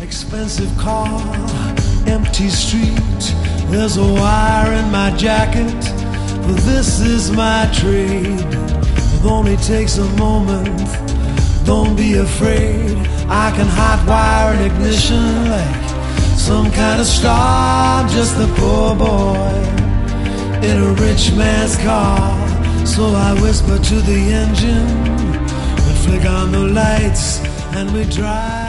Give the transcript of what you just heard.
Expensive car, empty street. There's a wire in my jacket, but this is my trade. It only takes a moment, don't be afraid. I can hotwire an ignition like some kind of star. I'm just a poor boy in a rich man's car. So I whisper to the engine and flick on the lights and we drive.